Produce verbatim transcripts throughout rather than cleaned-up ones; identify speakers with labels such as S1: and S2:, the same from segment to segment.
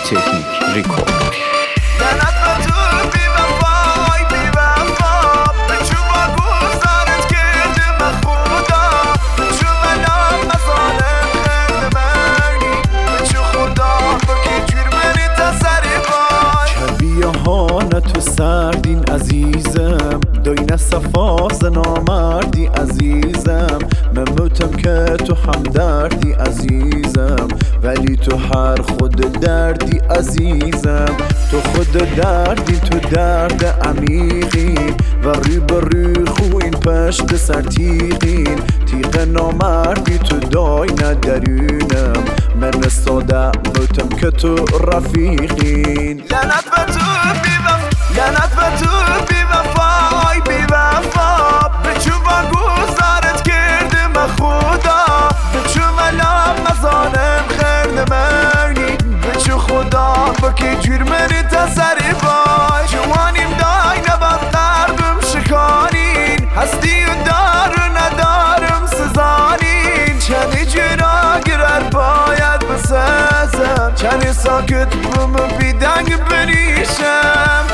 S1: تکنیک ریکورد.
S2: لعنت به تو بی وفای بی وفا، به چوبا گذارت کرده به خدا، به چو ملام مظالم خرد مرنی، به چو خدا با که جور منی تسری بای
S3: کبیه ها نه تو سردین عزیزم، داین صفاز نامردی عزیزم، من موتم که تو هم دردی عزیزم، ولی تو هر خود دردی عزیزم، تو خود دردی تو درد عمیقی و روی بر روی خوین پشت سر تیغین، تیغ نامردی تو دای ندرونم، من ساده موتم که تو رفیقین.
S2: لعنت به تو بی وفا، لعنت به تو بی وفای بی وفا، به چوبا گذارت کرده به خدا، به چو ملام مظالم خرد مرنی، به چو خدا با که جور منی تسری بای جوانیم دای نباد قربم شکانین، هستی و دار و ندارم سزانین، چنی جرا گرر باید بسازم، چنی ساکت بوم بیدنگ بریشم.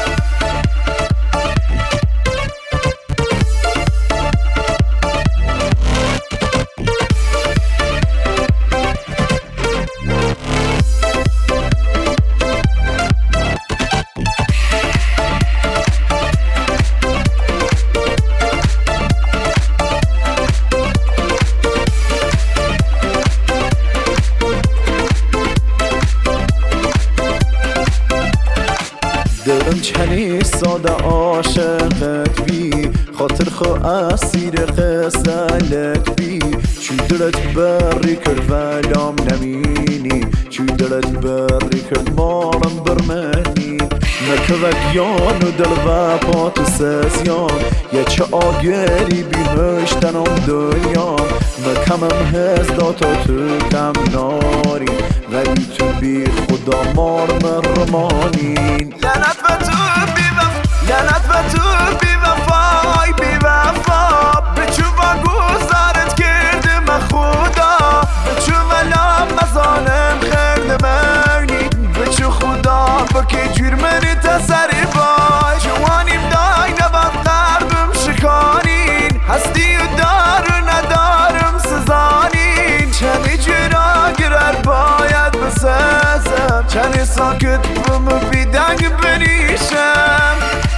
S3: دلم چنی ساده عاشقت بی، خاطر خو اسیر خسالت بی، چی دلت بری کرد ولام نمینی، چی دلت بری کرد مالم برمنی، نکوک یان و دل و پات سزیان، یه چه آگری بی هشتنم دنیا، نکمم هز داتا تو کم ناری، ولی تو بی خدا مارم رمانین.
S2: لعنت به تو بی وفا، لعنت به تو بی وفای بی وفا، به چوبا گذارت کرده به خدا، به چو ملام مظالم خرد مرنی، به چو خدا با که جور منی تسری بای جوانیم دای نباد قربم شکانین، هستی و دار و ندارم سزانین، چنی جرا گرر باید بسازم، چنی ساکت بوم بیدنگ بریشم.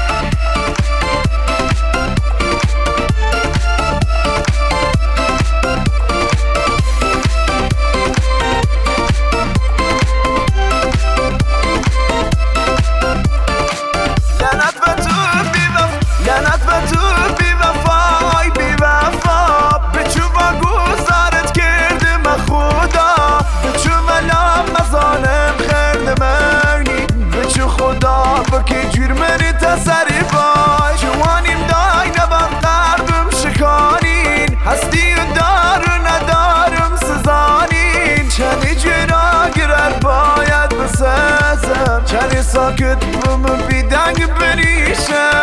S2: لعنت به تو بی وفا، لعنت به تو بی وفای بی وفا، به چوبا گذارت کرده به خدا، به چو ملام مظالم خرد مرنی، به چو خدا با که جور منی تسری بای جوانیم دای نباد قربم شکانین، هستی و دار و ندارم سزانین، چنی جرا گرر باید بسازم، چنی ساکت بوم بیدنگ بریشم.